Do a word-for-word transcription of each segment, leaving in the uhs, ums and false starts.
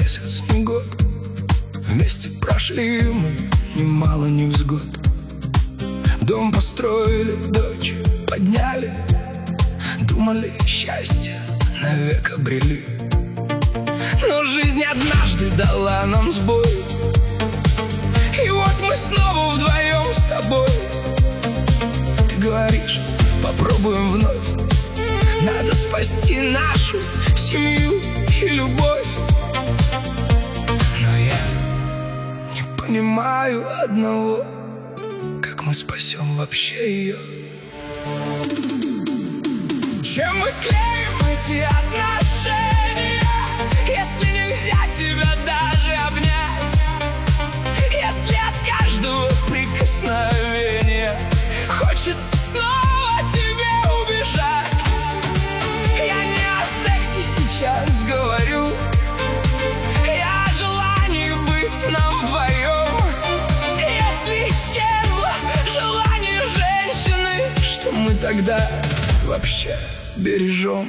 месяц, не год. Вместе прошли мы немало невзгод. Дом построили, дочь подняли, думали, счастье навек обрели. Но жизнь однажды дала нам сбой, и вот мы снова вдвоем с тобой. Ты говоришь, попробуем вновь. Надо спасти нашу семью и любовь. Но я не понимаю одного: как мы спасем вообще ее? Чем мы склеим эти отношения, если нельзя тебя даже обнять? Если от каждого прикосновения хочется снова тебе убежать? Я не о сексе сейчас говорю, я о желании быть нам вдвоем. Если исчезло желание женщины, что мы тогда вообще бережем?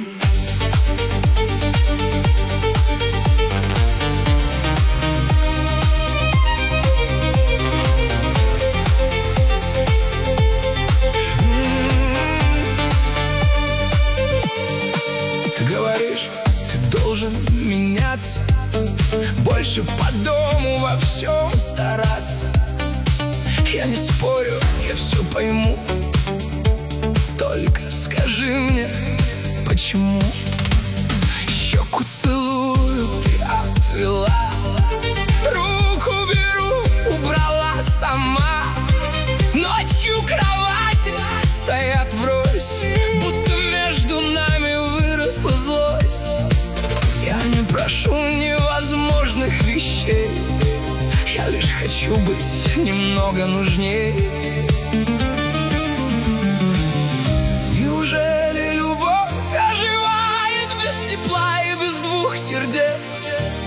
Ты говоришь, ты должен меняться, больше по дому во всем стараться. Я не спорю, я все пойму, только скажи мне, почему? Щеку целую, ты отвела, руку беру, убрала сама. Ночью кровати стоят врозь, будто между нами выросла злость. Я не прошу невозможных вещей, я лишь хочу быть немного нужней. Неужели любовь оживает без тепла и без двух сердец,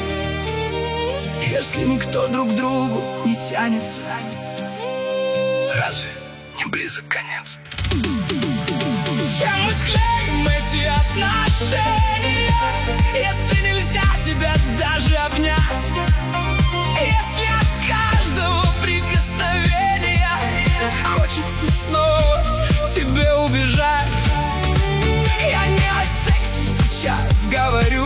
если никто друг к другу не тянется? Разве не близок конец? Чем мы склеим эти отношения, если нельзя тебя даже обнять? Если от каждого прикосновения хочется снова тебе убежать? Я не о сексе сейчас говорю,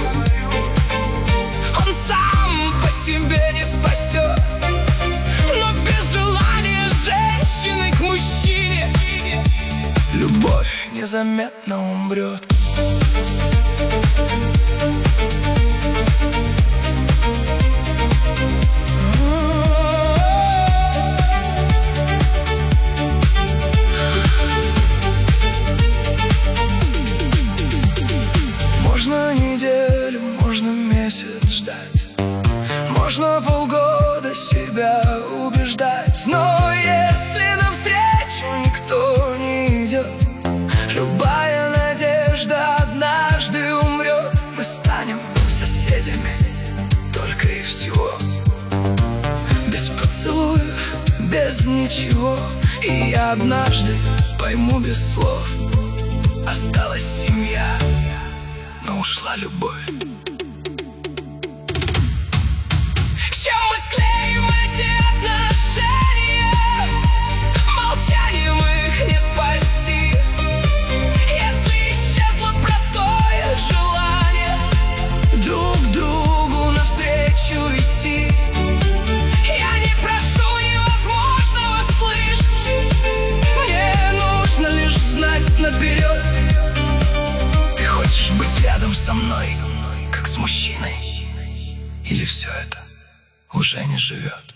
он сам по себе не спасет. Но без желания женщины к мужчине любовь незаметно умрет. Можно неделю, можно месяц ждать, можно полгода себя убеждать. Но если навстречу никто не идет, любая надежда однажды умрет. Мы станем соседями только и всего, без поцелуев, без ничего. И я однажды пойму без слов: осталась семья, но ушла любовь. Чем мы склеим эти отношения, молчанием их не спасти. Если исчезло простое желание друг к другу навстречу идти. Я не прошу невозможного, слышь, мне нужно лишь знать наперед: ты хочешь быть рядом со мной, как с мужчиной, или все это уже не живет?